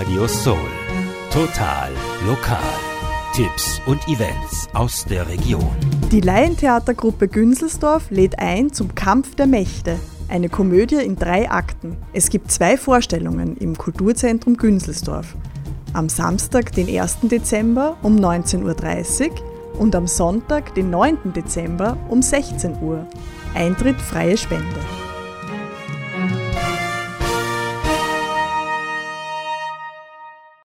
Radio Soul. Total lokal. Tipps und Events aus der Region. Die Laientheatergruppe Günzelsdorf lädt ein zum Kampf der Mächte. Eine Komödie in 3 Akten. Es gibt 2 Vorstellungen im Kulturzentrum Günzelsdorf. Am Samstag, den 1. Dezember um 19.30 Uhr und am Sonntag, den 9. Dezember um 16 Uhr. Eintritt freie Spende.